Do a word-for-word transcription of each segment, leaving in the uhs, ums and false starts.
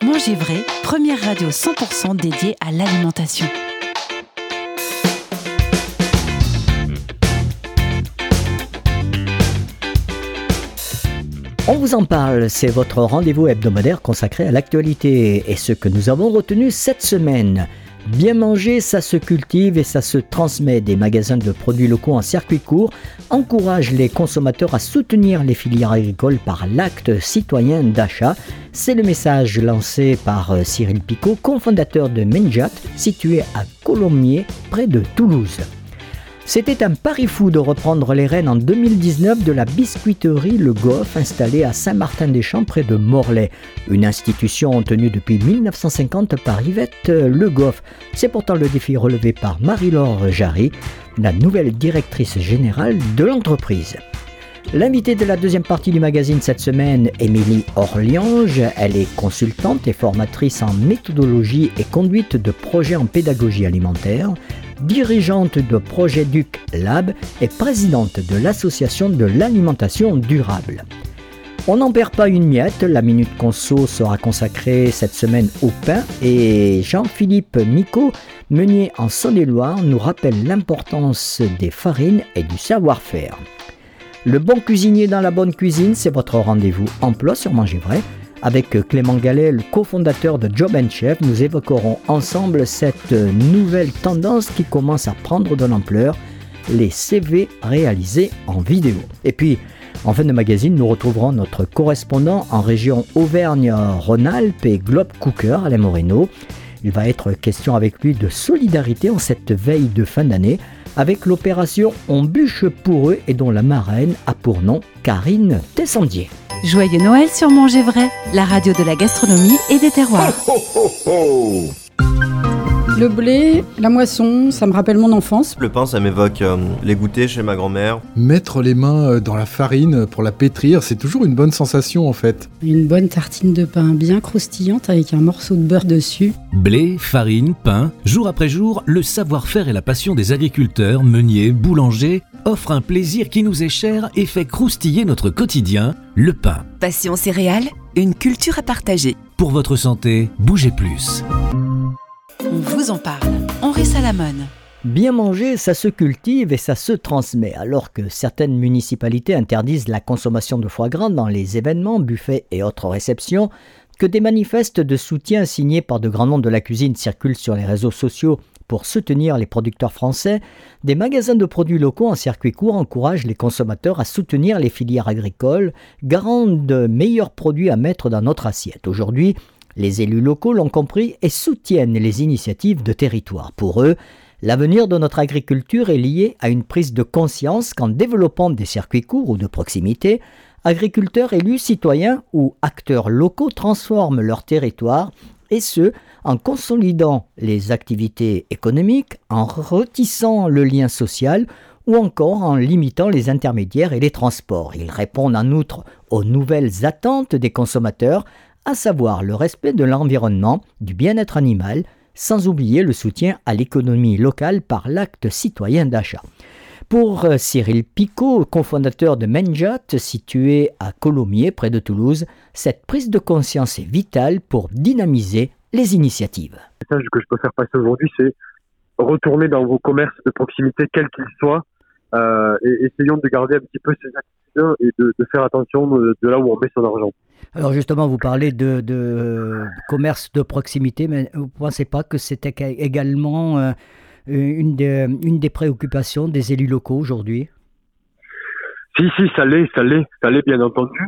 Manger vrai, première radio cent pour cent dédiée à l'alimentation. On vous en parle, c'est votre rendez-vous hebdomadaire consacré à l'actualité et ce que nous avons retenu cette semaine. Bien manger, ça se cultive et ça se transmet. Des magasins de produits locaux en circuit court encouragent les consommateurs à soutenir les filières agricoles par l'acte citoyen d'achat. C'est le message lancé par Cyril Picot, cofondateur de Menjat, situé à Colomiers, près de Toulouse. C'était un pari fou de reprendre les rênes en deux mille dix-neuf de la biscuiterie Le Goff installée à Saint-Martin-des-Champs près de Morlaix. Une institution tenue depuis dix-neuf cent cinquante par Yvette Le Goff. C'est pourtant le défi relevé par Marie-Laure Jarry, la nouvelle directrice générale de l'entreprise. L'invitée de la deuxième partie du magazine cette semaine, Émilie Orliange, elle est consultante et formatrice en méthodologie et conduite de projets en pédagogie alimentaire, dirigeante de Projet Duc Lab et présidente de l'association de l'alimentation durable. On n'en perd pas une miette, la Minute Conso sera consacrée cette semaine au pain et Jean-Philippe Micot, meunier en Saône-et-Loire, nous rappelle l'importance des farines et du savoir-faire. Le bon cuisinier dans la bonne cuisine, c'est votre rendez-vous emploi sur Manger Vrai. Avec Clément Gallet, le cofondateur de Job and Chef, nous évoquerons ensemble cette nouvelle tendance qui commence à prendre de l'ampleur, les C V réalisés en vidéo. Et puis, en fin de magazine, nous retrouverons notre correspondant en région Auvergne-Rhône-Alpes et Globe Cooker, Alain Moreno. Il va être question avec lui de solidarité en cette veille de fin d'année, avec l'opération On bûche pour eux et dont la marraine a pour nom Karine Tessandier. Joyeux Noël sur Manger Vrai, la radio de la gastronomie et des terroirs. Ho, ho, ho, ho. Le blé, la moisson, ça me rappelle mon enfance. Le pain, ça m'évoque euh, les goûters chez ma grand-mère. Mettre les mains dans la farine pour la pétrir, c'est toujours une bonne sensation en fait. Une bonne tartine de pain bien croustillante avec un morceau de beurre dessus. Blé, farine, pain, jour après jour, le savoir-faire et la passion des agriculteurs, meuniers, boulangers offrent un plaisir qui nous est cher et fait croustiller notre quotidien, le pain. Passion céréales, une culture à partager. Pour votre santé, bougez plus. On vous en parle. Henri Salamon. Bien manger, ça se cultive et ça se transmet. Alors que certaines municipalités interdisent la consommation de foie gras dans les événements, buffets et autres réceptions, que des manifestes de soutien signés par de grands noms de la cuisine circulent sur les réseaux sociaux pour soutenir les producteurs français, des magasins de produits locaux en circuit court encouragent les consommateurs à soutenir les filières agricoles, garant de meilleurs produits à mettre dans notre assiette. Aujourd'hui, les élus locaux l'ont compris et soutiennent les initiatives de territoire. Pour eux, l'avenir de notre agriculture est lié à une prise de conscience qu'en développant des circuits courts ou de proximité, agriculteurs, élus, citoyens ou acteurs locaux transforment leur territoire, et ce, en consolidant les activités économiques, en retissant le lien social ou encore en limitant les intermédiaires et les transports. Ils répondent en outre aux nouvelles attentes des consommateurs, à savoir le respect de l'environnement, du bien-être animal, sans oublier le soutien à l'économie locale par l'acte citoyen d'achat. Pour Cyril Picot, cofondateur de Menjat, situé à Colomiers, près de Toulouse, cette prise de conscience est vitale pour dynamiser les initiatives. Le message que je peux faire passer aujourd'hui, c'est retourner dans vos commerces de proximité, quels qu'ils soient, euh, et essayons de garder un petit peu ces actitudes et de, de faire attention de, de là où on met son argent. Alors justement, vous parlez de, de commerce de proximité, mais vous ne pensez pas que c'était également euh, une, des, une des préoccupations des élus locaux aujourd'hui ? Si, si, ça l'est, ça l'est, ça l'est bien entendu.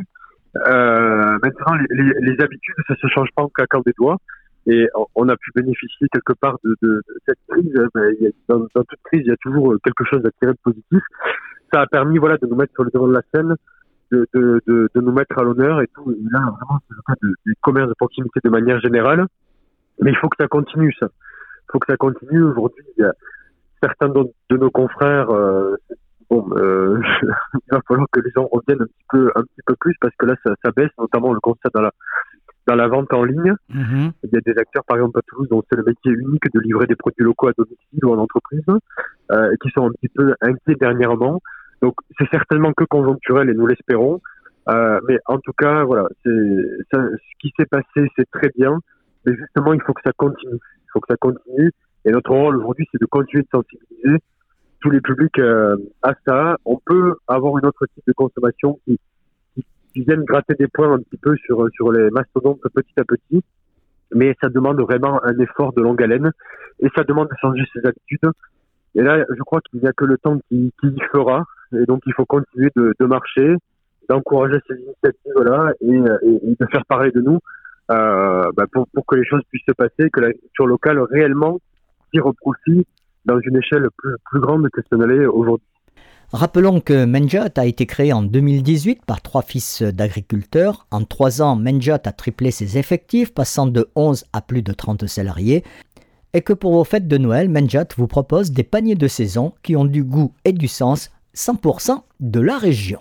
Euh, maintenant, les, les, les habitudes, ça se change pas en claquant des doigts. Et on a pu bénéficier quelque part de, de, de cette crise. Dans, dans toute crise, il y a toujours quelque chose à tirer de positif. Ça a permis, voilà, de nous mettre sur le devant de la scène, de, de, de, de nous mettre à l'honneur et tout. Et là, vraiment, c'est le cas de, du commerce de proximité de manière générale. Mais il faut que ça continue, ça. Il faut que ça continue. Aujourd'hui, il y a certains de, de nos confrères, euh, bon, euh, il va falloir que les gens reviennent un petit peu, un petit peu plus parce que là, ça, ça baisse, notamment on le constate dans la, dans la vente en ligne. Mmh. Il y a des acteurs, par exemple à Toulouse, dont c'est le métier unique de livrer des produits locaux à domicile ou en entreprise, euh, qui sont un petit peu inquiets dernièrement. Donc, c'est certainement que conjoncturel et nous l'espérons. Euh, mais en tout cas, voilà, c'est, ça, ce qui s'est passé, c'est très bien. Mais justement, il faut que ça continue. Il faut que ça continue. Et notre rôle aujourd'hui, c'est de continuer de sensibiliser tous les publics euh, à ça. On peut avoir une autre type de consommation qui, qui, qui viennent gratter des points un petit peu sur, sur les mastodontes petit à petit. Mais ça demande vraiment un effort de longue haleine. Et ça demande de changer ses habitudes. Et là, je crois qu'il n'y a que le temps qui, qui y fera. Et donc, il faut continuer de, de marcher, d'encourager ces initiatives-là et, et, et de faire parler de nous euh, bah pour, pour que les choses puissent se passer, que l'agriculture locale réellement tire profit dans une échelle plus, plus grande que ce n'est aujourd'hui. Rappelons que Menjat a été créé en deux mille dix-huit par trois fils d'agriculteurs. En trois ans, Menjat a triplé ses effectifs, passant de onze à plus de trente salariés. Et que pour vos fêtes de Noël, Menjat vous propose des paniers de saison qui ont du goût et du sens, cent pour cent de la région.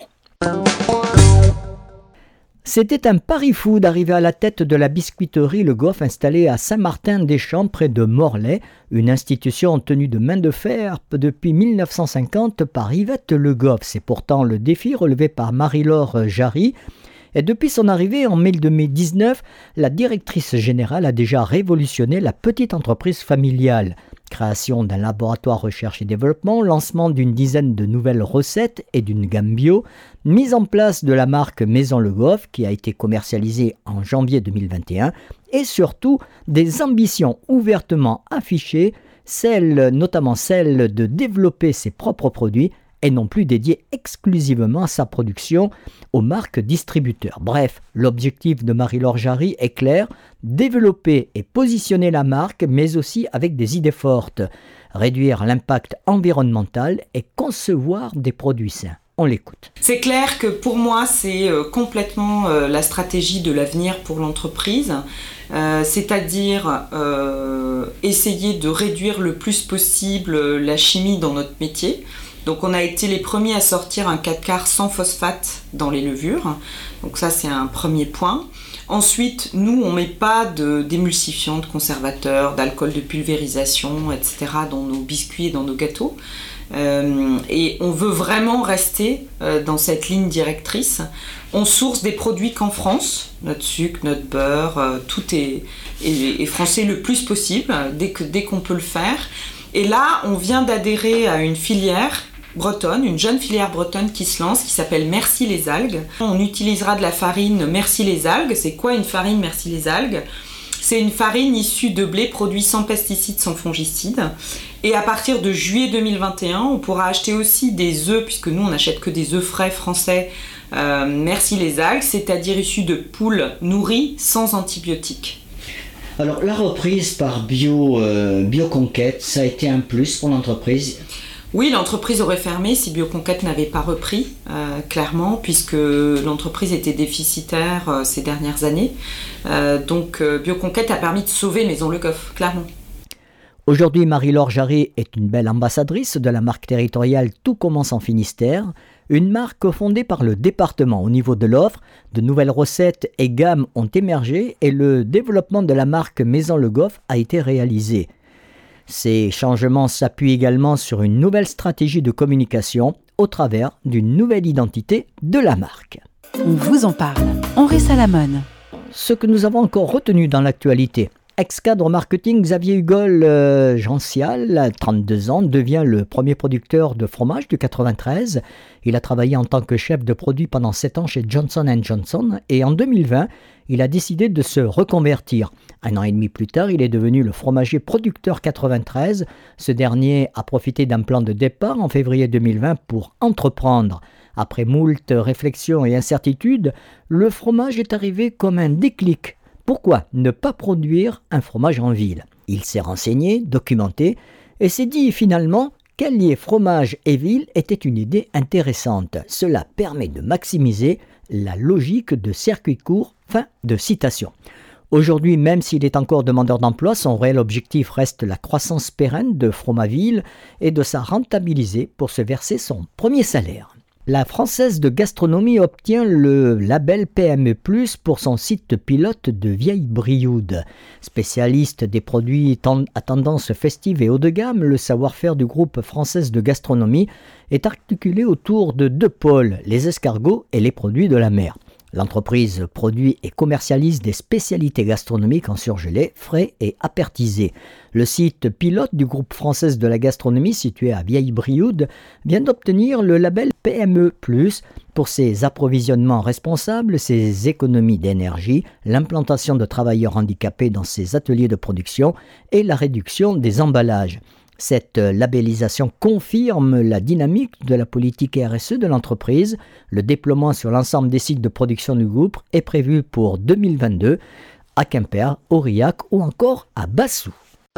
C'était un pari fou d'arriver à la tête de la biscuiterie Le Goff installée à Saint-Martin-des-Champs près de Morlaix, une institution tenue de main de fer depuis mille neuf cent cinquante par Yvette Le Goff. C'est pourtant le défi relevé par Marie-Laure Jarry. Et depuis son arrivée en mai deux mille dix-neuf, la directrice générale a déjà révolutionné la petite entreprise familiale. Création d'un laboratoire recherche et développement, lancement d'une dizaine de nouvelles recettes et d'une gamme bio, mise en place de la marque Maison Le Goff qui a été commercialisée en janvier deux mille vingt et un et surtout des ambitions ouvertement affichées, celles, notamment celle de développer ses propres produits et non plus dédié exclusivement à sa production aux marques distributeurs. Bref, l'objectif de Marie-Laure Jarry est clair, développer et positionner la marque, mais aussi avec des idées fortes, réduire l'impact environnemental et concevoir des produits sains. On l'écoute. C'est clair que pour moi, c'est euh, complètement euh, la stratégie de l'avenir pour l'entreprise, euh, c'est-à-dire euh, essayer de réduire le plus possible la chimie dans notre métier. Donc on a été les premiers à sortir un quatre quarts sans phosphate dans les levures. Donc ça c'est un premier point. Ensuite, nous on met pas de, d'émulsifiants, de conservateurs, d'alcool de pulvérisation, et cetera dans nos biscuits et dans nos gâteaux. Euh, et on veut vraiment rester euh, dans cette ligne directrice. On source des produits qu'en France. Notre sucre, notre beurre, euh, tout est, est, est français le plus possible dès, que, dès qu'on peut le faire. Et là, on vient d'adhérer à une filière bretonne, une jeune filière bretonne qui se lance, qui s'appelle Merci les algues. On utilisera de la farine Merci les algues. C'est quoi une farine Merci les algues ? C'est une farine issue de blé produit sans pesticides, sans fongicides. Et à partir de juillet deux mille vingt et un, on pourra acheter aussi des œufs, puisque nous on n'achète que des œufs frais français, euh, Merci les algues, c'est-à-dire issus de poules nourries sans antibiotiques. Alors la reprise par Bio, euh, Bioconquête, ça a été un plus pour l'entreprise ? Oui, l'entreprise aurait fermé si Bioconquête n'avait pas repris, euh, clairement, puisque l'entreprise était déficitaire euh, ces dernières années. Euh, donc euh, Bioconquête a permis de sauver Maison Le Goff, clairement. Aujourd'hui, Marie-Laure Jarry est une belle ambassadrice de la marque territoriale Tout commence en Finistère, une marque fondée par le département. Au niveau de l'offre, de nouvelles recettes et gammes ont émergé et le développement de la marque Maison Le Goff a été réalisé. Ces changements s'appuient également sur une nouvelle stratégie de communication au travers d'une nouvelle identité de la marque. On vous en parle. Henri Salamone. Ce que nous avons encore retenu dans l'actualité. Ex-cadre marketing, Xavier Hugol euh, Gencial, trente-deux ans, devient le premier producteur de fromage du quatre-vingt-treize. Il a travaillé en tant que chef de produit pendant sept ans chez Johnson and Johnson et en deux mille vingt, il a décidé de se reconvertir. Un an et demi plus tard, il est devenu le fromager producteur quatre-vingt-treize. Ce dernier a profité d'un plan de départ en février deux mille vingt pour entreprendre. Après moult réflexions et incertitudes, le fromage est arrivé comme un déclic. Pourquoi ne pas produire un fromage en ville ? Il s'est renseigné, documenté et s'est dit finalement qu'allier fromage et ville était une idée intéressante. Cela permet de maximiser la logique de circuit court. Fin de citation. Aujourd'hui, même s'il est encore demandeur d'emploi, son réel objectif reste la croissance pérenne de Fromaville et de sa rentabiliser pour se verser son premier salaire. La Française de gastronomie obtient le label P M E plus, pour son site pilote de Vieille-Brioude. Spécialiste des produits à tendance festive et haut de gamme, le savoir-faire du groupe Française de gastronomie est articulé autour de deux pôles, les escargots et les produits de la mer. L'entreprise produit et commercialise des spécialités gastronomiques en surgelé, frais et apertisé. Le site pilote du groupe Française de la gastronomie, situé à Vieille-Brioude, vient d'obtenir le label P M E plus, pour ses approvisionnements responsables, ses économies d'énergie, l'implantation de travailleurs handicapés dans ses ateliers de production et la réduction des emballages. Cette labellisation confirme la dynamique de la politique R S E de l'entreprise. Le déploiement sur l'ensemble des sites de production du groupe est prévu pour deux mille vingt-deux à Quimper, Aurillac ou encore à Bassou.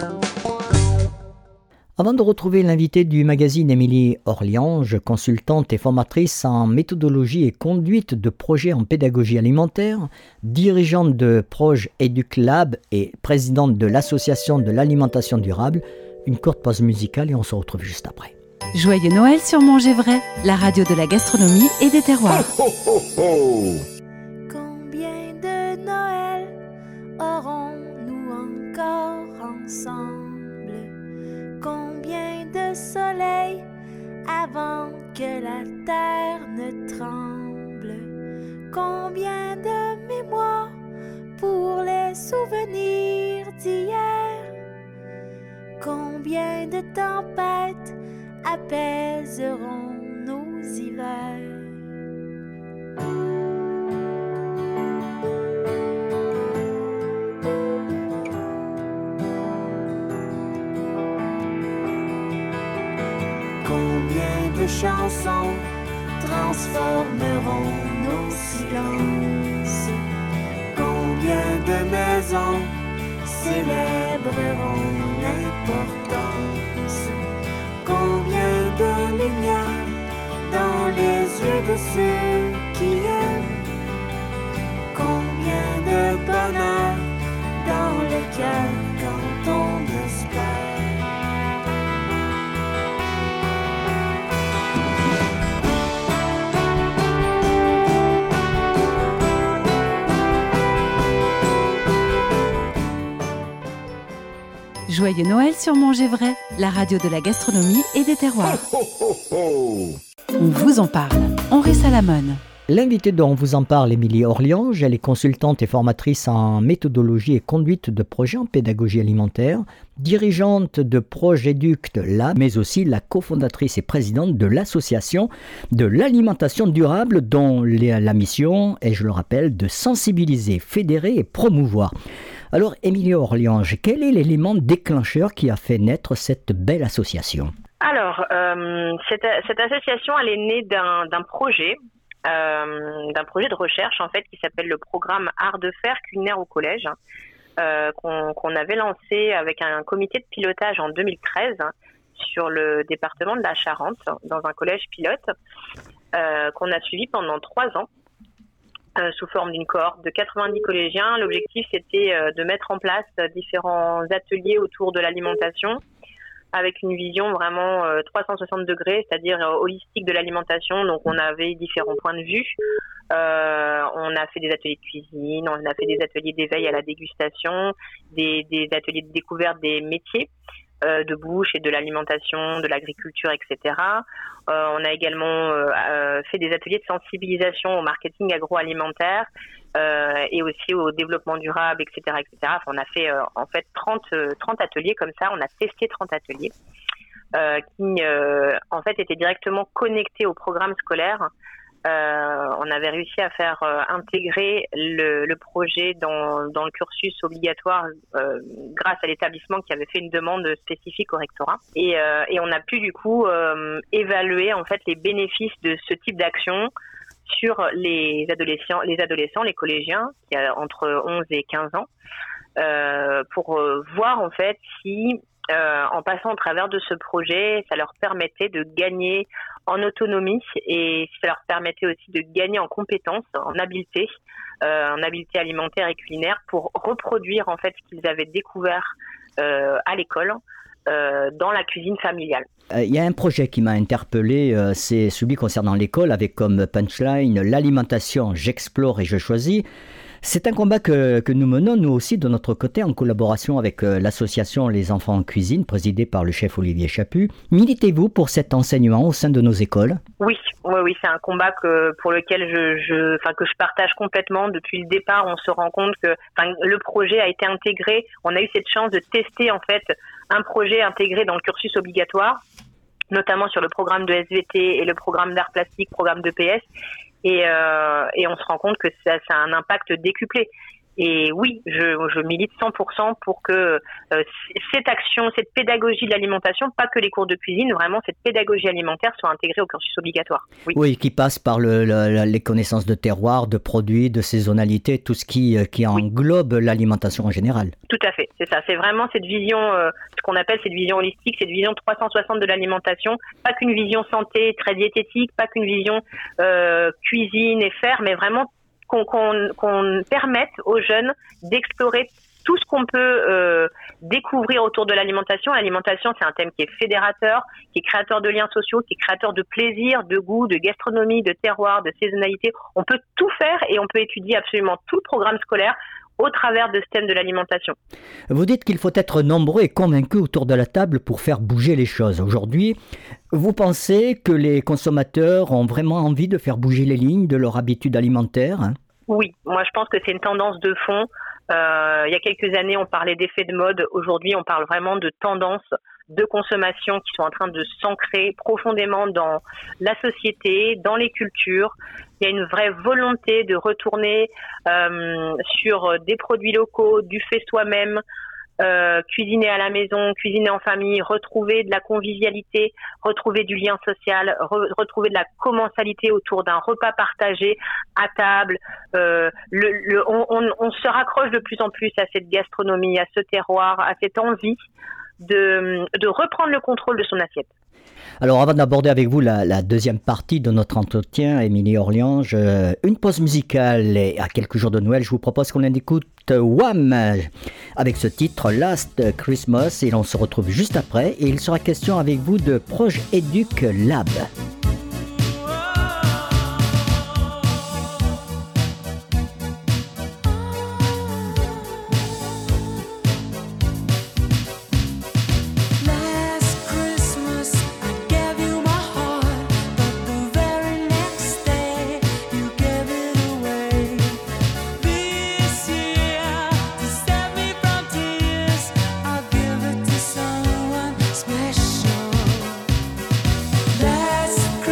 Avant de retrouver l'invité du magazine Émilie Orliange, consultante et formatrice en méthodologie et conduite de projets en pédagogie alimentaire, dirigeante de Proje EducLab et présidente de l'Association de l'alimentation durable, une courte pause musicale et on se retrouve juste après. Joyeux Noël sur Manger Vrai, la radio de la gastronomie et des terroirs. Oh, oh, oh. Combien de Noël aurons-nous encore ensemble? Combien de soleil avant que la terre ne tremble? Combien de mémoires pour les souvenirs d'hier? Combien de tempêtes apaiseront nos hivers? Combien de chansons transformeront nos silences? Combien de maisons célébreront l'importance? Combien de lumière dans les yeux de ceux qui aiment? Combien de bonheur dans le cœur quand on espère? Joyeux Noël sur Manger Vrai, la radio de la gastronomie et des terroirs. Oh, oh, oh. On vous en parle. Henri Salamone. L'invitée dont on vous en parle, Émilie Orliange, elle est consultante et formatrice en méthodologie et conduite de projets en pédagogie alimentaire, dirigeante de Proje EducLab, mais aussi la cofondatrice et présidente de l'association de l'alimentation durable, dont la mission est, je le rappelle, de sensibiliser, fédérer et promouvoir. Alors, Émilie Orliange, quel est l'élément déclencheur qui a fait naître cette belle association? Alors, euh, cette, cette association, elle est née d'un, d'un projet, euh, d'un projet de recherche en fait, qui s'appelle le programme Art de faire culinaire au collège, euh, qu'on, qu'on avait lancé avec un comité de pilotage en deux mille treize sur le département de la Charente, dans un collège pilote, euh, qu'on a suivi pendant trois ans. Euh, sous forme d'une cohorte de quatre-vingt-dix collégiens. L'objectif, c'était euh, de mettre en place euh, différents ateliers autour de l'alimentation avec une vision vraiment euh, trois cent soixante degrés, c'est-à-dire euh, holistique de l'alimentation. Donc, on avait différents points de vue. Euh, on a fait des ateliers de cuisine, on a fait des ateliers d'éveil à la dégustation, des, des ateliers de découverte des métiers euh, de bouche et de l'alimentation, de l'agriculture, et cetera. Euh, on a également euh, fait des ateliers de sensibilisation au marketing agroalimentaire euh, et aussi au développement durable, et cetera, et cetera. Enfin, on a fait euh, en fait trente, trente ateliers comme ça. On a testé trente ateliers euh, qui euh, en fait étaient directement connectés au programme scolaire. Euh, on avait réussi à faire euh, intégrer le, le projet dans, dans le cursus obligatoire euh, grâce à l'établissement qui avait fait une demande spécifique au rectorat. Et, euh, et on a pu du coup euh, évaluer en fait les bénéfices de ce type d'action sur les adolescents, les adolescents, les collégiens qui ont entre onze et quinze ans, euh, pour euh, voir en fait si euh, en passant au travers de ce projet, ça leur permettait de gagner en autonomie et ça leur permettait aussi de gagner en compétences, en habileté, euh, en habileté alimentaire et culinaire pour reproduire en fait ce qu'ils avaient découvert euh, à l'école euh, dans la cuisine familiale. Il y a un projet qui m'a interpellé, euh, c'est celui concernant l'école, avec comme punchline « L'alimentation, j'explore et je choisis ». C'est un combat que, que nous menons, nous aussi, de notre côté, en collaboration avec euh, l'association Les Enfants en Cuisine, présidée par le chef Olivier Chaput. Militez-vous pour cet enseignement au sein de nos écoles ? Oui, oui, oui, c'est un combat que, pour lequel je, je, enfin, que je partage complètement. Depuis le départ, on se rend compte que enfin, le projet a été intégré. On a eu cette chance de tester en fait un projet intégré dans le cursus obligatoire, notamment sur le programme de S V T et le programme d'art plastique, programme d'E P S. Et, euh, et on se rend compte que ça, ça a un impact décuplé. Et oui, je, je milite cent pour cent pour que euh, cette action, cette pédagogie de l'alimentation, pas que les cours de cuisine, vraiment cette pédagogie alimentaire soit intégrée au cursus obligatoire. Oui, oui qui passe par le, le, les connaissances de terroir, de produits, de saisonnalité, tout ce qui, qui englobe oui. l'alimentation en général. Tout à fait, c'est ça. C'est vraiment cette vision, euh, ce qu'on appelle cette vision holistique, cette vision trois cent soixante de l'alimentation. Pas qu'une vision santé très diététique, pas qu'une vision euh, cuisine et faire, mais vraiment Qu'on, qu'on, qu'on permette aux jeunes d'explorer tout ce qu'on peut euh, découvrir autour de l'alimentation. L'alimentation, c'est un thème qui est fédérateur, qui est créateur de liens sociaux, qui est créateur de plaisir, de goût, de gastronomie, de terroir, de saisonnalité. On peut tout faire et on peut étudier absolument tout le programme scolaire au travers de ce thème de l'alimentation. Vous dites qu'il faut être nombreux et convaincus autour de la table pour faire bouger les choses. Aujourd'hui, vous pensez que les consommateurs ont vraiment envie de faire bouger les lignes de leur habitude alimentaire ? Oui, moi je pense que c'est une tendance de fond. Euh, il y a quelques années, on parlait d'effet de mode. Aujourd'hui, on parle vraiment de tendances de consommation qui sont en train de s'ancrer profondément dans la société, dans les cultures. Il y a une vraie volonté de retourner euh, sur des produits locaux, du fait soi-même, euh, cuisiner à la maison, cuisiner en famille, retrouver de la convivialité, retrouver du lien social, re- retrouver de la commensalité autour d'un repas partagé à table. Euh, le, le, on, on, on se raccroche de plus en plus à cette gastronomie, à ce terroir, à cette envie de, de reprendre le contrôle de son assiette. Alors, avant d'aborder avec vous la, la deuxième partie de notre entretien, Émilie Orliange, euh, une pause musicale et à quelques jours de Noël, je vous propose qu'on en écoute Wham avec ce titre Last Christmas et l'on se retrouve juste après et il sera question avec vous de Projet Éduc Lab. Special. Last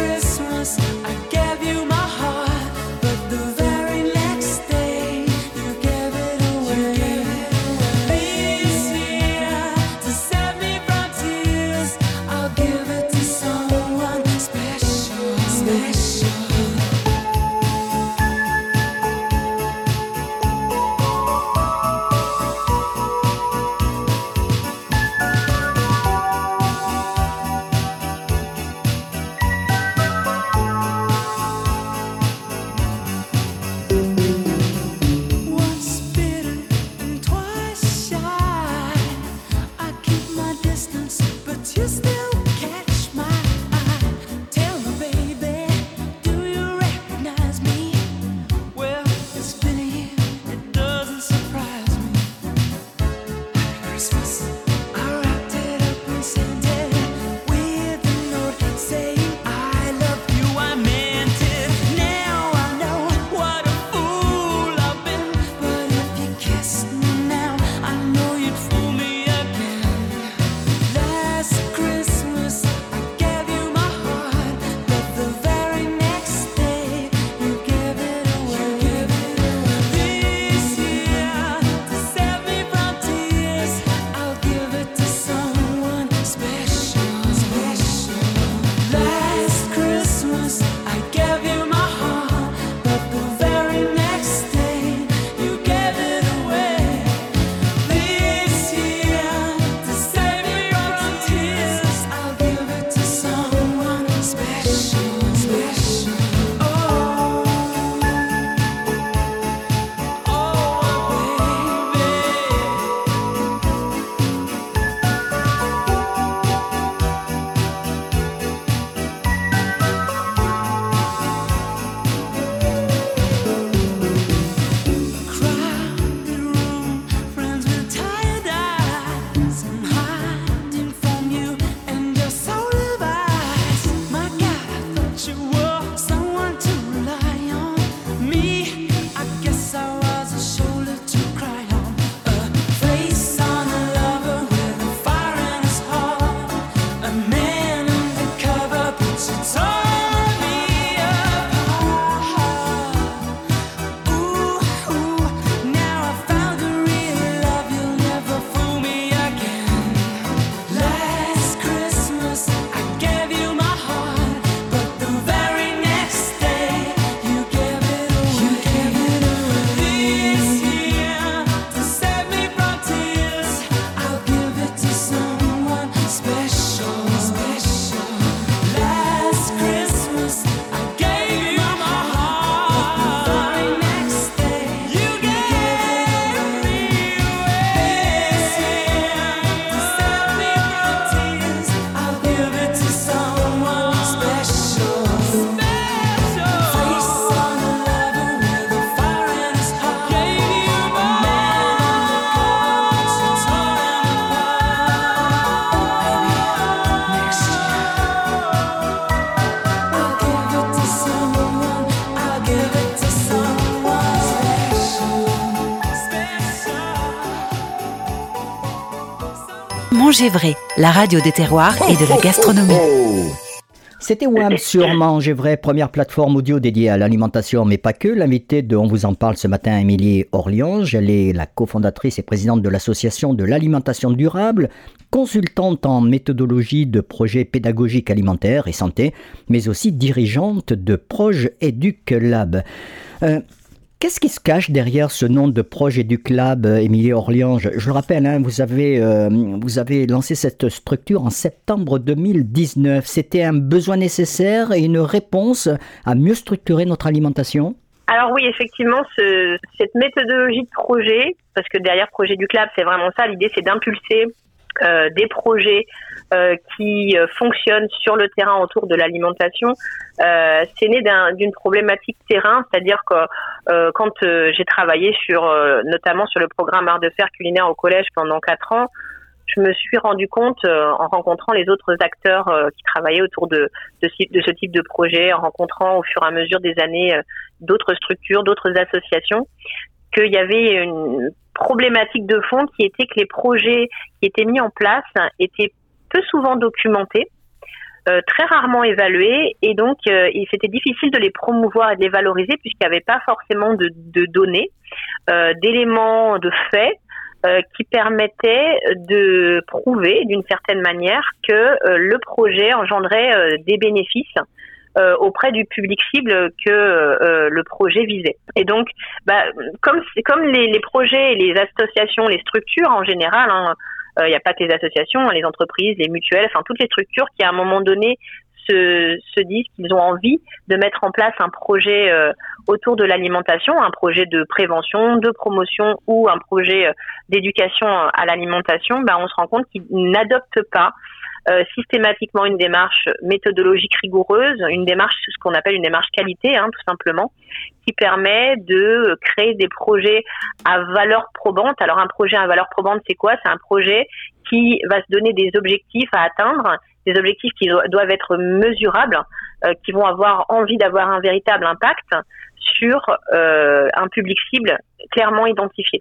Manger Vrai, la radio des terroirs et de la gastronomie. C'était W A M sur Manger Vrai, première plateforme audio dédiée à l'alimentation, mais pas que. L'invitée de On vous en parle ce matin, Émilie Orliange. Elle est la cofondatrice et présidente de l'association de l'alimentation durable, consultante en méthodologie de projets pédagogiques alimentaires et santé, mais aussi dirigeante de Proje Educ-Lab. Euh, Qu'est-ce qui se cache derrière ce nom de Proje Educ-Lab, Émilie Orliange? Je le rappelle, hein, vous, avez, euh, vous avez lancé cette structure en septembre deux mille dix-neuf. C'était un besoin nécessaire et une réponse à mieux structurer notre alimentation? Alors oui, effectivement, ce, cette méthodologie de projet, parce que derrière Proje Educ-Lab, c'est vraiment ça, l'idée c'est d'impulser euh, des projets euh, qui euh, fonctionnent sur le terrain autour de l'alimentation. Euh, c'est né d'un, d'une problématique terrain, c'est-à-dire que euh, quand euh, j'ai travaillé sur, euh, notamment sur le programme Art de faire culinaire au collège pendant quatre ans, je me suis rendu compte euh, en rencontrant les autres acteurs euh, qui travaillaient autour de, de, de ce type de projet, en rencontrant au fur et à mesure des années euh, d'autres structures, d'autres associations, qu'il y avait une problématique de fond qui était que les projets qui étaient mis en place étaient peu souvent documentés, euh, très rarement évalués, et donc euh, c'était difficile de les promouvoir et de les valoriser puisqu'il n'y avait pas forcément de, de données, euh, d'éléments, de faits euh, qui permettaient de prouver d'une certaine manière que euh, le projet engendrait euh, des bénéfices Euh, auprès du public cible que euh, le projet visait. Et donc, bah, comme comme les, les projets, les associations, les structures en général, il hein, n'y euh, a pas que les associations, les entreprises, les mutuelles, enfin toutes les structures qui à un moment donné se, se disent qu'ils ont envie de mettre en place un projet euh, autour de l'alimentation, un projet de prévention, de promotion ou un projet euh, d'éducation à l'alimentation, bah, on se rend compte qu'ils n'adoptent pas Euh, systématiquement une démarche méthodologique rigoureuse, une démarche, ce qu'on appelle une démarche qualité, hein, tout simplement, qui permet de créer des projets à valeur probante. Alors un projet à valeur probante, c'est quoi? C'est un projet qui va se donner des objectifs à atteindre, des objectifs qui do- doivent être mesurables, euh, qui vont avoir envie d'avoir un véritable impact sur euh, un public cible clairement identifié.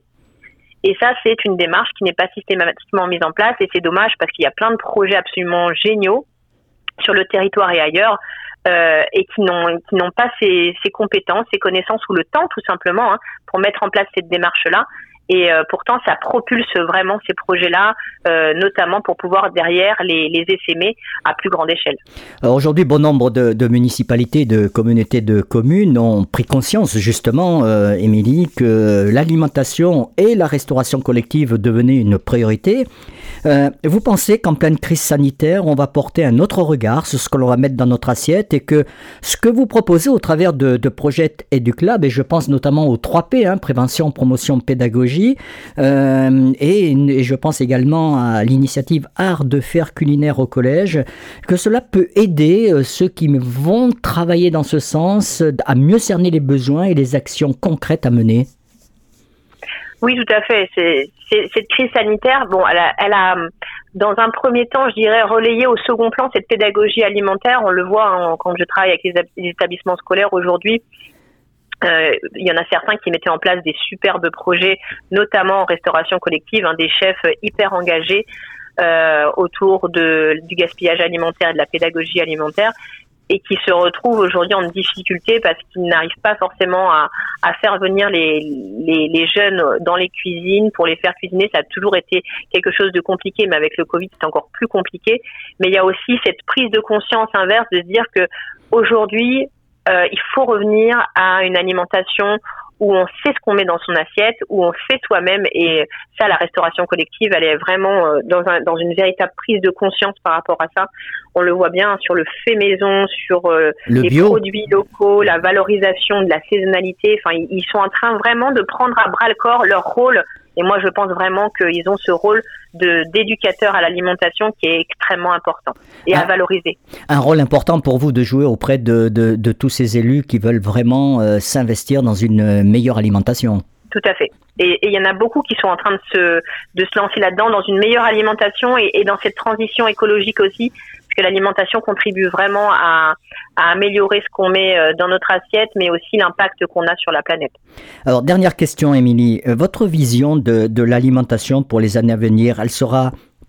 Et ça, c'est une démarche qui n'est pas systématiquement mise en place, et c'est dommage parce qu'il y a plein de projets absolument géniaux sur le territoire et ailleurs euh, et qui n'ont qui n'ont pas ces, ces compétences, ces connaissances ou le temps tout simplement hein, pour mettre en place cette démarche-là. Et euh, pourtant, ça propulse vraiment ces projets-là, euh, notamment pour pouvoir derrière les, les essaimer à plus grande échelle. Alors aujourd'hui, bon nombre de, de municipalités, de communautés de communes ont pris conscience justement, euh, Émilie, que l'alimentation et la restauration collective devenaient une priorité. Euh, vous pensez qu'en pleine crise sanitaire, on va porter un autre regard sur ce que l'on va mettre dans notre assiette et que ce que vous proposez au travers de, de Proje Educ-Lab, et je pense notamment aux trois P, hein, prévention, promotion, pédagogie, euh, et, et je pense également à l'initiative Art de faire culinaire au collège, que cela peut aider euh, ceux qui vont travailler dans ce sens à mieux cerner les besoins et les actions concrètes à mener? Oui, tout à fait. C'est, c'est, cette crise sanitaire, bon, elle a, elle a, dans un premier temps, je dirais, relayé au second plan cette pédagogie alimentaire. On le voit hein, quand je travaille avec les, les établissements scolaires aujourd'hui. Euh, il y en a certains qui mettaient en place des superbes projets, notamment en restauration collective, hein, des chefs hyper engagés euh, autour de, du gaspillage alimentaire et de la pédagogie alimentaire, et qui se retrouvent aujourd'hui en difficulté parce qu'ils n'arrivent pas forcément à, à faire venir les, les, les jeunes dans les cuisines pour les faire cuisiner. Ça a toujours été quelque chose de compliqué, mais avec le Covid, c'est encore plus compliqué. Mais il y a aussi cette prise de conscience inverse de se dire que aujourd'hui, euh, il faut revenir à une alimentation où on sait ce qu'on met dans son assiette, où on fait soi-même, et ça, la restauration collective, elle est vraiment dans, un, dans une véritable prise de conscience par rapport à ça. On le voit bien sur le fait maison, sur euh, les bio. produits locaux, la valorisation de la saisonnalité. Enfin, ils sont en train vraiment de prendre à bras le corps leur rôle. Et moi, je pense vraiment qu'ils ont ce rôle de, d'éducateur à l'alimentation qui est extrêmement important et un, à valoriser. Un rôle important pour vous de jouer auprès de, de, de tous ces élus qui veulent vraiment euh, s'investir dans une meilleure alimentation. Tout à fait. Et il y en a beaucoup qui sont en train de se, de se lancer là-dedans, dans une meilleure alimentation et, et dans cette transition écologique aussi, parce que l'alimentation contribue vraiment à, à améliorer ce qu'on met dans notre assiette, mais aussi l'impact qu'on a sur la planète. Alors, dernière question, Émilie. Votre vision de, de l'alimentation pour les années à venir, elle sera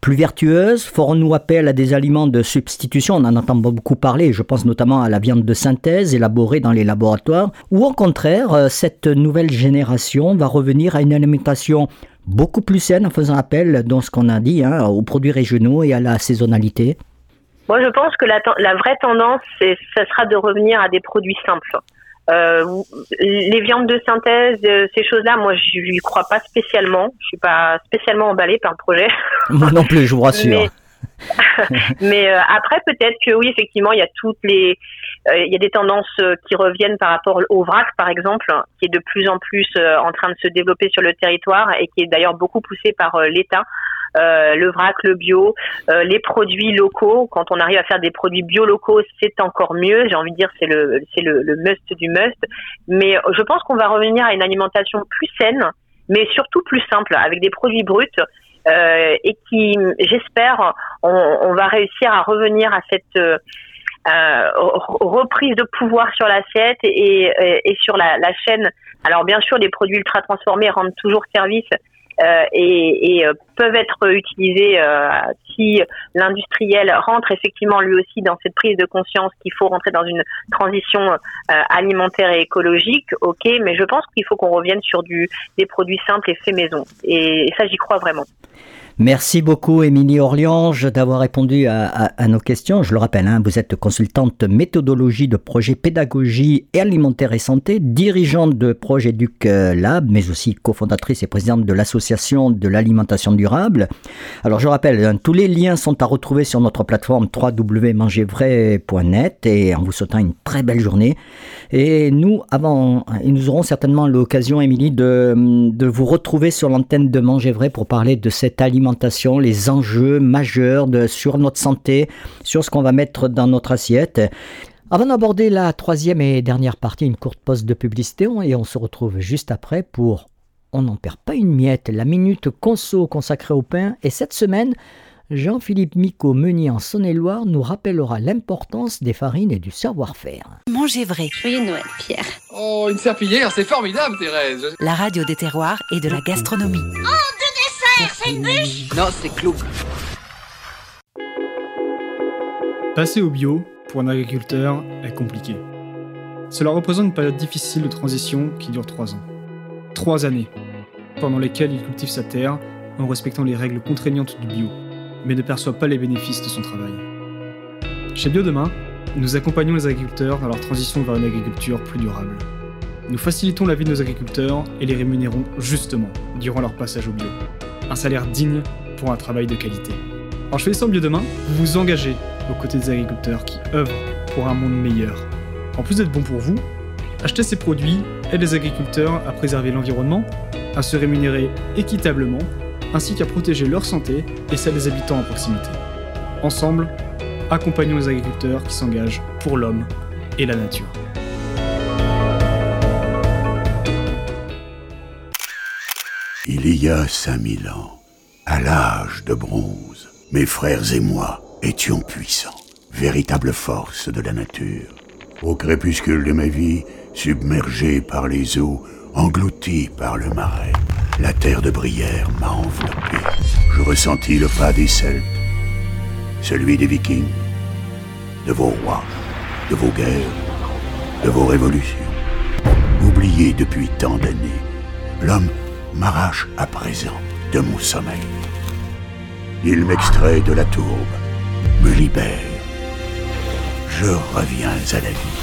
plus vertueuse? Ferons-nous appel à des aliments de substitution? On en entend beaucoup parler, je pense notamment à la viande de synthèse élaborée dans les laboratoires. Ou au contraire, cette nouvelle génération va revenir à une alimentation beaucoup plus saine en faisant appel, dans ce qu'on a dit, hein, aux produits régionaux et à la saisonnalité? Moi, je pense que la, la vraie tendance, c'est, ça sera de revenir à des produits simples. Euh, les viandes de synthèse, euh, ces choses-là, moi, je n'y crois pas spécialement. Je suis pas spécialement emballée par le projet. Moi non plus, je vous rassure. Mais, mais euh, après, peut-être que oui, effectivement, il y a toutes les, euh, il y a des tendances euh, qui reviennent par rapport au vrac, par exemple, qui est de plus en plus euh, en train de se développer sur le territoire et qui est d'ailleurs beaucoup poussé par euh, l'État. Euh, le vrac, le bio, euh, les produits locaux. Quand on arrive à faire des produits bio locaux, c'est encore mieux. J'ai envie de dire, c'est le, c'est le, le must du must. Mais je pense qu'on va revenir à une alimentation plus saine, mais surtout plus simple, avec des produits bruts, euh, et qui, j'espère, on, on va réussir à revenir à cette euh, reprise de pouvoir sur l'assiette et, et, et sur la, la chaîne. Alors bien sûr, les produits ultra transformés rendent toujours service. Euh, et, et euh, peuvent être utilisés euh, si l'industriel rentre effectivement lui aussi dans cette prise de conscience qu'il faut rentrer dans une transition euh, alimentaire et écologique, ok, mais je pense qu'il faut qu'on revienne sur du, des produits simples et faits maison, et, et ça j'y crois vraiment. Merci beaucoup Émilie Orliange d'avoir répondu à, à, à nos questions. Je le rappelle, hein, vous êtes consultante méthodologie de projet pédagogie et alimentaire et santé, dirigeante de Projet Duc Lab, mais aussi cofondatrice et présidente de l'association de l'alimentation durable. Alors je rappelle, hein, tous les liens sont à retrouver sur notre plateforme w w w point manger vrai point net et en vous souhaitant une très belle journée. Et nous, avant, nous aurons certainement l'occasion, Émilie, de, de vous retrouver sur l'antenne de Manger Vrai pour parler de cette alimentation, les enjeux majeurs de, sur notre santé, sur ce qu'on va mettre dans notre assiette. Avant d'aborder la troisième et dernière partie, une courte pause de publicité et on se retrouve juste après pour On n'en perd pas une miette, la minute conso consacrée au pain. Et cette semaine, Jean-Philippe Micot, meunier en Saône-et-Loire, nous rappellera l'importance des farines et du savoir-faire. Manger vrai. Joyeux Noël, Pierre. Oh, une serpillière, c'est formidable, Thérèse. La radio des terroirs et de la gastronomie. Oh, de dessert, c'est une bûche. Non, c'est clou. Passer au bio, pour un agriculteur, est compliqué. Cela représente une période difficile de transition qui dure trois ans. Trois années, pendant lesquelles il cultive sa terre en respectant les règles contraignantes du bio, mais ne perçoit pas les bénéfices de son travail. Chez Bio Demain, nous accompagnons les agriculteurs dans leur transition vers une agriculture plus durable. Nous facilitons la vie de nos agriculteurs et les rémunérons justement durant leur passage au bio. Un salaire digne pour un travail de qualité. En choisissant Bio Demain, vous vous engagez aux côtés des agriculteurs qui œuvrent pour un monde meilleur. En plus d'être bon pour vous, acheter ces produits aide les agriculteurs à préserver l'environnement, à se rémunérer équitablement, ainsi qu'à protéger leur santé et celle des habitants en proximité. Ensemble, accompagnons les agriculteurs qui s'engagent pour l'homme et la nature. Il y a cinq mille ans, à l'âge de bronze, mes frères et moi étions puissants, véritables forces de la nature. Au crépuscule de ma vie, submergé par les eaux, englouti par le marais, la terre de Brière m'a enveloppé. Je ressentis le pas des Celtes, celui des Vikings, de vos rois, de vos guerres, de vos révolutions. Oublié depuis tant d'années, l'homme m'arrache à présent de mon sommeil. Il m'extrait de la tourbe, me libère. Je reviens à la vie.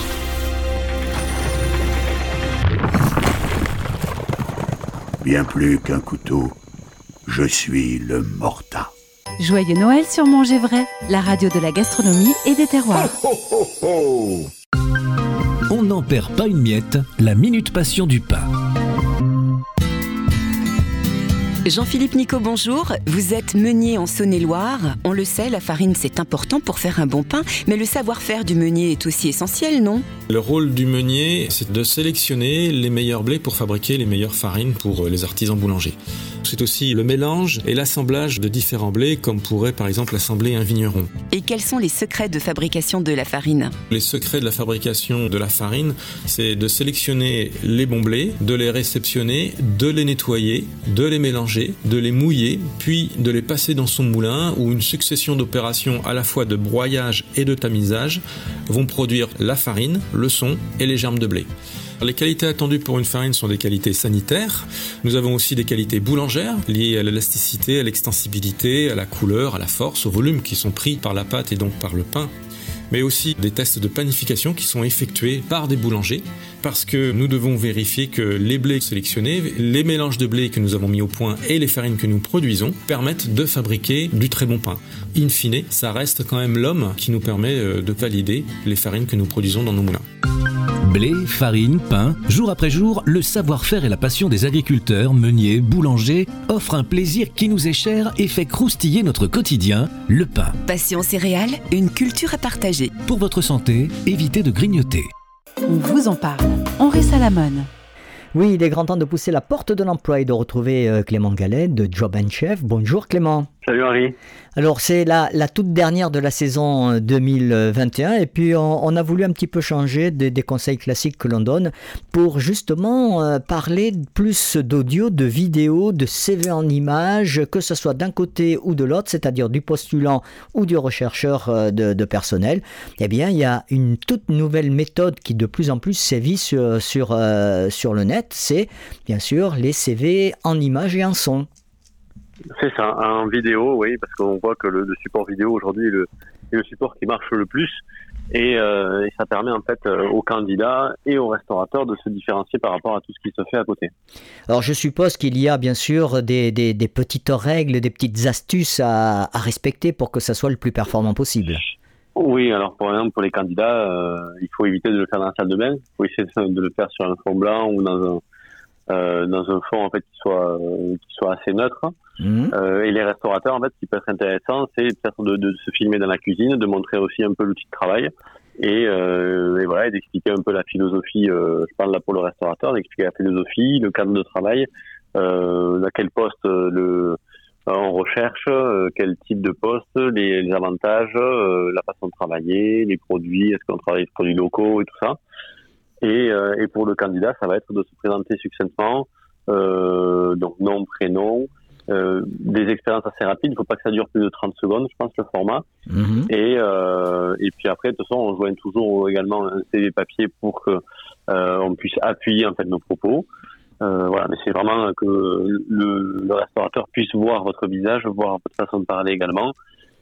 Bien plus qu'un couteau, je suis le Morta. Joyeux Noël sur Manger Vrai, la radio de la gastronomie et des terroirs. Oh, oh, oh, oh. On n'en perd pas une miette, la minute passion du pain. Jean-Philippe Micot, bonjour. Vous êtes meunier en Saône-et-Loire. On le sait, la farine c'est important pour faire un bon pain, mais le savoir-faire du meunier est aussi essentiel, non ? Le rôle du meunier, c'est de sélectionner les meilleurs blés pour fabriquer les meilleures farines pour les artisans boulangers. C'est aussi le mélange et l'assemblage de différents blés, comme pourrait par exemple assembler un vigneron. Et quels sont les secrets de fabrication de la farine ? Les secrets de la fabrication de la farine, c'est de sélectionner les bons blés, de les réceptionner, de les nettoyer, de les mélanger, de les mouiller, puis de les passer dans son moulin où une succession d'opérations à la fois de broyage et de tamisage vont produire la farine, le son et les germes de blé. Les qualités attendues pour une farine sont des qualités sanitaires. Nous avons aussi des qualités boulangères liées à l'élasticité, à l'extensibilité, à la couleur, à la force, au volume qui sont pris par la pâte et donc par le pain. Mais aussi des tests de panification qui sont effectués par des boulangers parce que nous devons vérifier que les blés sélectionnés, les mélanges de blés que nous avons mis au point et les farines que nous produisons permettent de fabriquer du très bon pain. In fine, ça reste quand même l'homme qui nous permet de valider les farines que nous produisons dans nos moulins. Blé, farine, pain, jour après jour, le savoir-faire et la passion des agriculteurs, meuniers, boulangers offrent un plaisir qui nous est cher et fait croustiller notre quotidien, le pain. Passion céréales, une culture à partager. Pour votre santé, évitez de grignoter. On vous en parle. Henri Salamon. Oui, il est grand temps de pousser la porte de l'emploi et de retrouver euh, Clément Gallet de Job and Chef. Bonjour Clément. Salut Henri. Alors c'est la, la toute dernière de la saison deux mille vingt et un et puis on, on a voulu un petit peu changer des, des conseils classiques que l'on donne pour justement euh, parler plus d'audio, de vidéo, de C V en images, que ce soit d'un côté ou de l'autre, c'est-à-dire du postulant ou du rechercheur euh, de, de personnel. Eh bien il y a une toute nouvelle méthode qui de plus en plus sévit sur, sur, euh, sur le net, c'est bien sûr les C V en images et en son. C'est ça, en vidéo, oui, parce qu'on voit que le, le support vidéo aujourd'hui est le, est le support qui marche le plus et, euh, et ça permet en fait aux candidats et aux restaurateurs de se différencier par rapport à tout ce qui se fait à côté. Alors je suppose qu'il y a bien sûr des, des, des petites règles, des petites astuces à, à respecter pour que ça soit le plus performant possible. Oui, alors par exemple pour les candidats, euh, il faut éviter de le faire dans la salle de bain, il faut essayer de le faire sur un fond blanc ou dans un Euh, dans un fond en fait qui soit euh, qui soit assez neutre. Mmh. Euh, et les restaurateurs en fait, ce qui peut être intéressant, c'est peut-être de, de se filmer dans la cuisine, de montrer aussi un peu l'outil de travail et, euh, et voilà, et d'expliquer un peu la philosophie. Euh, je parle là pour le restaurateur, d'expliquer la philosophie, le cadre de travail, euh, à quel poste le on recherche, euh, quel type de poste, les, les avantages, euh, la façon de travailler, les produits, est-ce qu'on travaille avec des produits locaux et tout ça. Et, euh, et pour le candidat, ça va être de se présenter succinctement, euh, donc nom, prénom, euh, des expériences assez rapides. Il ne faut pas que ça dure plus de trente secondes, je pense, le format. Mmh. Et, euh, et puis après, de toute façon, on joint toujours également un C V papier pour que euh, on puisse appuyer en fait nos propos. Euh, voilà, mais c'est vraiment que le, le restaurateur puisse voir votre visage, voir votre façon de parler également,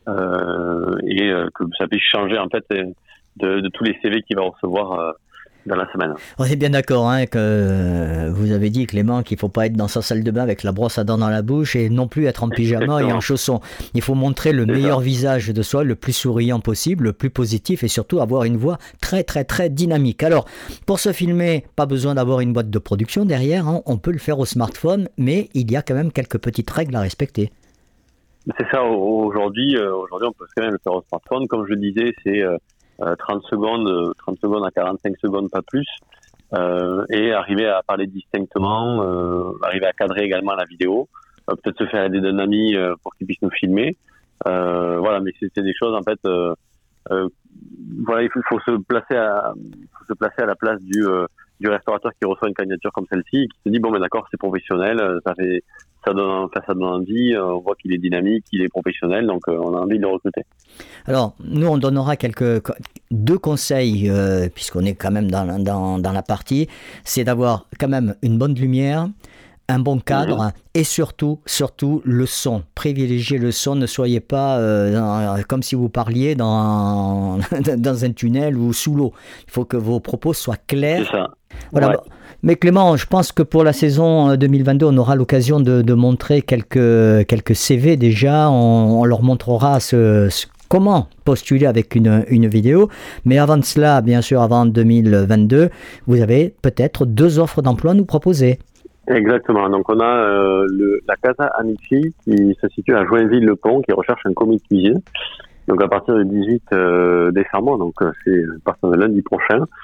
euh, et euh, que ça puisse changer en fait de, de tous les C V qu'il va recevoir. Euh, dans la semaine. On est bien d'accord hein, que vous avez dit, Clément, qu'il ne faut pas être dans sa salle de bain avec la brosse à dents dans la bouche et non plus être en pyjama Exactement. Et en chaussons. Il faut montrer le C'est meilleur ça. visage de soi, le plus souriant possible, le plus positif et surtout avoir une voix très très très dynamique. Alors, pour se filmer, pas besoin d'avoir une boîte de production derrière, hein, on peut le faire au smartphone, mais il y a quand même quelques petites règles à respecter. C'est ça, aujourd'hui, euh, aujourd'hui on peut quand même le faire au smartphone. Comme je le disais, c'est... Euh, Euh, trente secondes, trente secondes à quarante-cinq secondes, pas plus, euh, et arriver à parler distinctement, euh, arriver à cadrer également la vidéo, euh, peut-être se faire aider d'un ami euh, pour qu'il puisse nous filmer. Euh, voilà, mais c'est, c'est des choses en fait. Euh, euh, voilà, il faut, faut se placer à, faut se placer à la place du euh, du restaurateur qui reçoit une candidature comme celle-ci, et qui se dit bon, ben d'accord, c'est professionnel, ça fait, ça donne, enfin, ça donne envie, on voit qu'il est dynamique, qu'il est professionnel, donc euh, on a envie de le recruter. Alors, nous, on donnera quelques deux conseils, euh, puisqu'on est quand même dans, dans, dans la partie, c'est d'avoir quand même une bonne lumière, un bon cadre mmh. et surtout, surtout le son. Privilégiez le son, ne soyez pas euh, dans, comme si vous parliez dans, dans un tunnel ou sous l'eau. Il faut que vos propos soient clairs. C'est ça. Voilà. Ouais. Mais Clément, je pense que pour la saison deux mille vingt-deux, on aura l'occasion de, de montrer quelques, quelques C V déjà. On, on leur montrera ce, ce, comment postuler avec une, une vidéo. Mais avant de cela, bien sûr, avant deux mille vingt-deux, vous avez peut-être deux offres d'emploi à nous proposer. Exactement. Donc on a euh, le, la Casa Amici qui se situe à Joinville-le-Pont, qui recherche un commis de cuisine. Donc à partir du dix-huit euh, décembre, donc euh, c'est à partir de lundi prochain.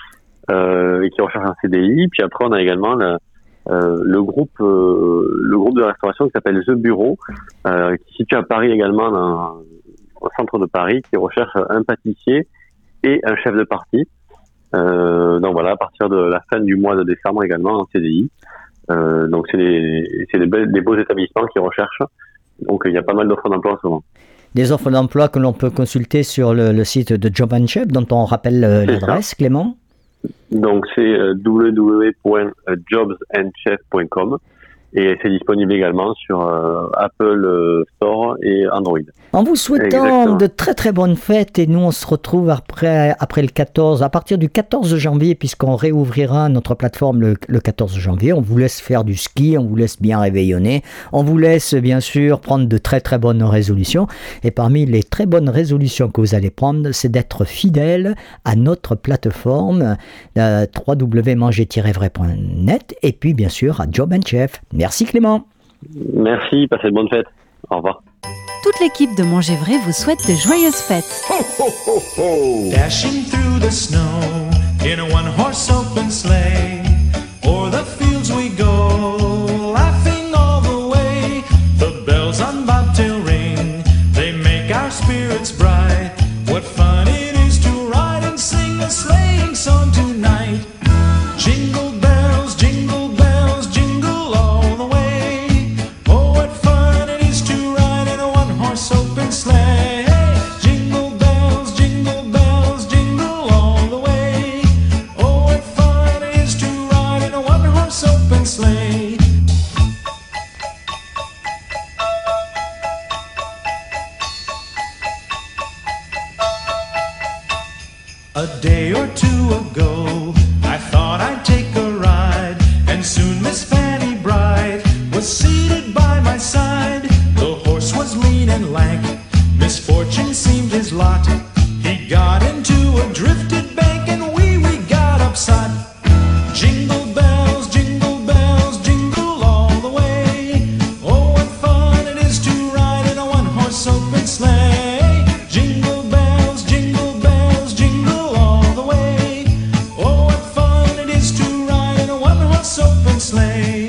euh, et qui recherchent un C D I. Puis après, on a également le, euh, le groupe euh, le groupe de restauration qui s'appelle The Bureau, euh, qui se situe à Paris également, dans, au centre de Paris, qui recherche un pâtissier et un chef de partie. Euh, donc voilà, à partir de la fin du mois de décembre également en C D I. Euh, donc c'est des, c'est des, be- des beaux établissements qui recherchent. Donc il y a pas mal d'offres d'emploi en ce moment. Des offres d'emploi que l'on peut consulter sur le, le site de Job and Chef, dont on rappelle euh, l'adresse, ça. Clément. Donc c'est euh, w w w point jobs and chef point com et c'est disponible également sur euh, Apple euh, Store et Android. En vous souhaitant Exactement. de très très bonnes fêtes, et nous on se retrouve après, après le quatorze, à partir du quatorze janvier, puisqu'on réouvrira notre plateforme le, le quatorze janvier. On vous laisse faire du ski, on vous laisse bien réveillonner, on vous laisse bien sûr prendre de très très bonnes résolutions, et parmi les très bonnes résolutions que vous allez prendre, c'est d'être fidèle à notre plateforme euh, w w w point manger tiret vrai point net et puis bien sûr à Job and Chef. Merci Clément. Merci, passez de bonnes fêtes. Au revoir. Toute l'équipe de Manger Vrai vous souhaite de joyeuses fêtes. Ho, ho, ho, ho. Dashing through the snow in a one-horse open sleigh, o'er the fields we go, laughing all the way. The bells on bobtail ring, they make our spirits bright. What fun it is to ride and sing a sleighing song tonight. Jingle bells, jingle bells, jingle all the way. Oh, what fun it is to ride in a one-horse open sleigh. Jingle bells, jingle bells, jingle all the way. Oh, what fun it is to ride in a one-horse open sleigh. A day or two ago, I thought I'd take a ride, and soon Miss Fanny Bright was seated by my side. The horse was lean and lank, misfortune seemed his lot. He got into a drifted bank, and we, we got upset. Jingle bells, jingle bells, jingle all the way. Oh, what fun it is to ride in a one-horse open sleigh. Jingle bells, jingle bells, jingle all the way. Oh, what fun it is to ride in a one-horse open sleigh.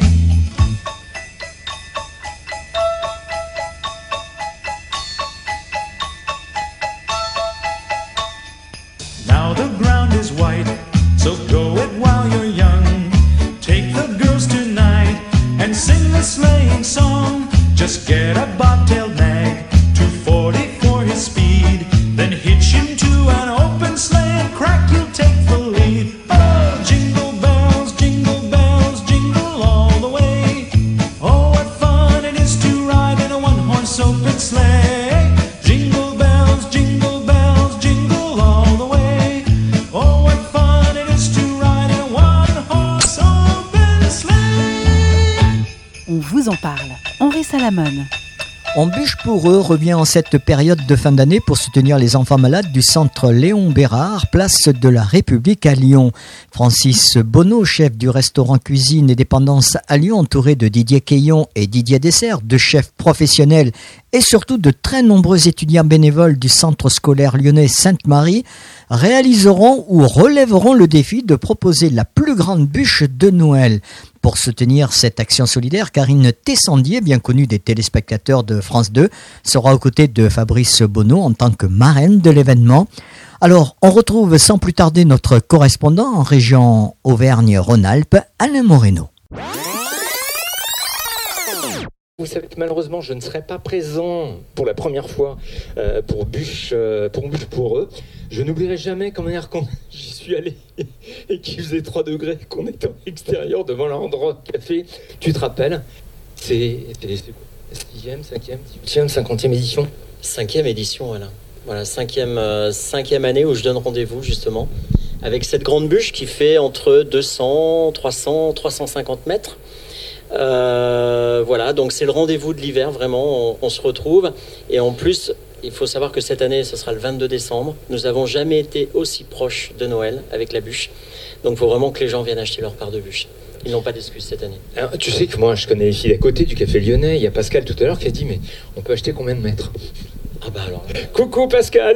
Now the ground is white, so go it while you're young. Take the girls tonight and sing the sleighing song. Just get a bobtailed nag, two forty for his speed. Then hitch him to an open sleigh and crack, you'll take the lead. Oh, jingle bells, jingle bells, jingle all the way. Oh, what fun it is to ride in a one-horse open sleigh. Jingle bells, jingle bells, jingle all the way. Oh, what fun it is to ride in a one-horse open sleigh. On vous en parle. Henri Salamone. On bûche pour eux revient en cette période de fin d'année pour soutenir les enfants malades du centre Léon Bérard, place de la République à Lyon. Francis Bonneau, chef du restaurant cuisine et dépendance à Lyon, entouré de Didier Caillon et Didier Dessert, de chefs professionnels et surtout de très nombreux étudiants bénévoles du centre scolaire lyonnais Sainte-Marie, réaliseront ou relèveront le défi de proposer la plus grande bûche de Noël. Pour soutenir cette action solidaire, Karine Tessandier, bien connue des téléspectateurs de France deux, sera aux côtés de Fabrice Bonneau en tant que marraine de l'événement. Alors, on retrouve sans plus tarder notre correspondant en région Auvergne-Rhône-Alpes, Alain Moreno. Vous savez que malheureusement, je ne serai pas présent pour la première fois euh, pour Bûche, euh, pour Bûche pour eux. Je n'oublierai jamais quand, manière, quand j'y suis allé et qu'il faisait trois degrés, qu'on était en extérieur devant l'endroit de café. Tu te rappelles? C'est, c'est, c'est la sixième, cinquième, dix-huitième, cinquantième édition. Cinquième édition, voilà. Voilà, cinquième, euh, cinquième année où je donne rendez-vous justement avec cette grande bûche qui fait entre deux cents, trois cents, trois cent cinquante mètres. Euh, voilà, donc c'est le rendez-vous de l'hiver, vraiment, on, on se retrouve. Et en plus, il faut savoir que cette année, ce sera le vingt-deux décembre. Nous n'avons jamais été aussi proches de Noël avec la bûche. Donc il faut vraiment que les gens viennent acheter leur part de bûche. Ils n'ont pas d'excuses cette année. Alors, tu sais que moi, je connais les filles d'à côté du Café Lyonnais. Il y a Pascal tout à l'heure qui a dit, mais on peut acheter combien de mètres? Ah bah alors... Coucou Pascal.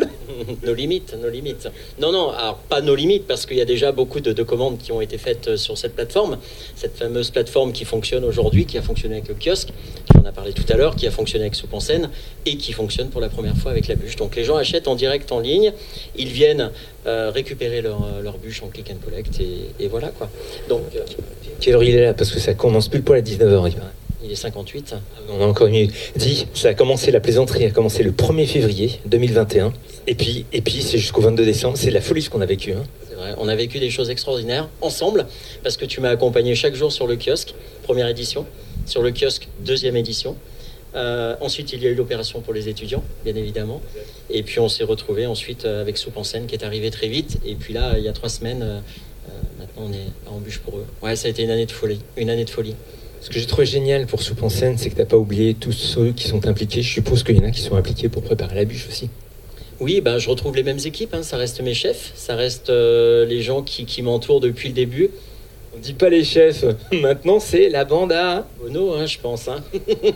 Nos limites, nos limites. Non, non, alors pas nos limites, parce qu'il y a déjà beaucoup de, de commandes qui ont été faites sur cette plateforme, cette fameuse plateforme qui fonctionne aujourd'hui, qui a fonctionné avec le kiosque, on en a parlé tout à l'heure, qui a fonctionné avec Soupe en Scène, et qui fonctionne pour la première fois avec la bûche. Donc les gens achètent en direct en ligne, ils viennent euh, récupérer leur, leur bûche en click and collect, et, et voilà quoi. Donc, euh, quelle heure il est là? Parce que ça commence plus poil à dix-neuf heures. il est cinquante-huit. On a encore une dit, ça a commencé, la plaisanterie a commencé le premier février deux mille vingt et un. Et puis, et puis c'est jusqu'au vingt-deux décembre, c'est la folie ce qu'on a vécu. Hein. C'est vrai, on a vécu des choses extraordinaires ensemble, parce que tu m'as accompagné chaque jour sur le kiosque, première édition, sur le kiosque, deuxième édition. Euh, ensuite, il y a eu l'opération pour les étudiants, bien évidemment. Et puis, on s'est retrouvés ensuite avec Soupe en Scène qui est arrivé très vite. Et puis là, il y a trois semaines, euh, maintenant, on est en bûche pour eux. Ouais, ça a été une année de folie. Une année de folie. Ce que j'ai trouvé génial pour Soupe en Scène, c'est que tu n'as pas oublié tous ceux qui sont impliqués. Je suppose qu'il y en a qui sont impliqués pour préparer la bûche aussi. Oui, bah, je retrouve les mêmes équipes. Hein. Ça reste mes chefs. Ça reste euh, les gens qui, qui m'entourent depuis le début. On dit pas les chefs, maintenant c'est la bande à Bono, hein, je pense. Hein.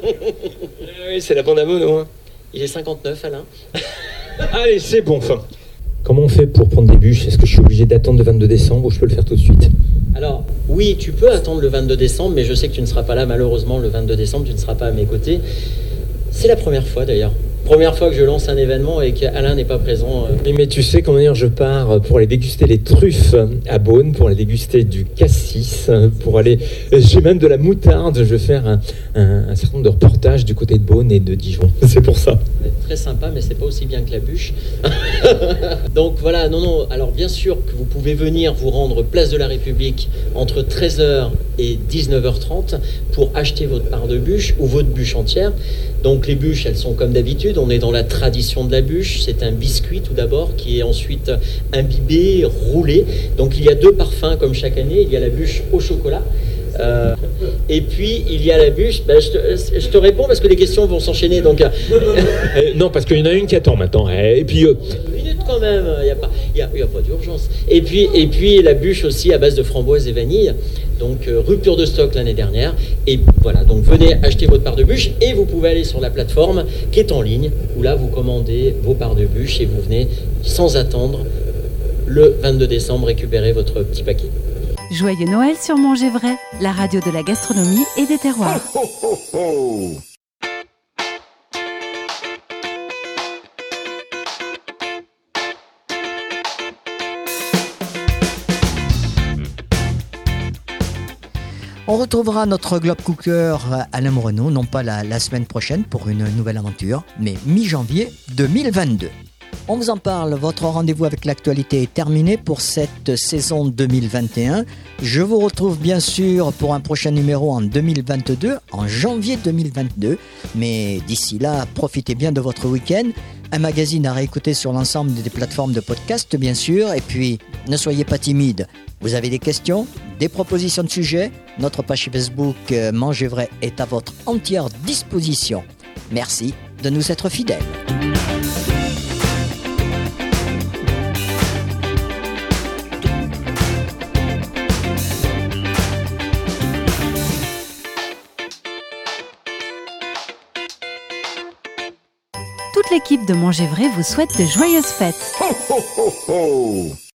Oui, c'est la bande à Bono. Hein. Il est cinquante-neuf, Alain. Allez, c'est bon, fin. Comment on fait pour prendre des bûches? Est-ce que je suis obligé d'attendre le vingt-deux décembre ou je peux le faire tout de suite? Alors, oui, tu peux attendre le vingt-deux décembre, mais je sais que tu ne seras pas là, malheureusement, le vingt-deux décembre, tu ne seras pas à mes côtés. C'est la première fois, d'ailleurs. Première fois que je lance un événement et qu'Alain n'est pas présent. Euh... Mais, mais tu sais comment dire, je pars pour aller déguster les truffes à Beaune, pour aller déguster du cassis, pour aller... J'ai même de la moutarde, je vais faire un, un, un certain nombre de reportages du côté de Beaune et de Dijon. C'est pour ça. Très sympa, mais c'est pas aussi bien que la bûche. Donc voilà, non, non, alors bien sûr que vous pouvez venir vous rendre place de la République entre treize heures et dix-neuf heures trente pour acheter votre part de bûche ou votre bûche entière. Donc les bûches, elles sont comme d'habitude, on est dans la tradition de la bûche, c'est un biscuit tout d'abord qui est ensuite imbibé, roulé. Donc il y a deux parfums comme chaque année, il y a la bûche au chocolat. Euh, et puis il y a la bûche, ben, je, te, je te réponds parce que les questions vont s'enchaîner. Donc, euh, non, parce qu'il y en a une qui attend maintenant. Et puis... Euh... Une minute quand même, il n'y a, a, a pas d'urgence. Et puis, et puis la bûche aussi à base de framboise et vanille. Donc euh, rupture de stock l'année dernière. Et voilà, donc venez acheter votre part de bûche et vous pouvez aller sur la plateforme qui est en ligne, où là vous commandez vos parts de bûche et vous venez sans attendre le vingt-deux décembre récupérer votre petit paquet. Joyeux Noël sur Manger Vrai, la radio de la gastronomie et des terroirs. Oh, oh, oh, oh. On retrouvera notre Globe Cooker Alain Moreno, non pas la, la semaine prochaine pour une nouvelle aventure, mais mi-janvier deux mille vingt-deux. On vous en parle, votre rendez-vous avec l'actualité est terminé pour cette saison deux mille vingt et un. Je vous retrouve bien sûr pour un prochain numéro en deux mille vingt-deux, en janvier deux mille vingt-deux. Mais d'ici là, profitez bien de votre week-end. Un magazine à réécouter sur l'ensemble des plateformes de podcast, bien sûr. Et puis, ne soyez pas timides. Vous avez des questions, des propositions de sujets? Notre page Facebook euh, Manger Vrai est à votre entière disposition. Merci de nous être fidèles. Toute l'équipe de Manger Vrai vous souhaite de joyeuses fêtes. Ho, ho, ho, ho.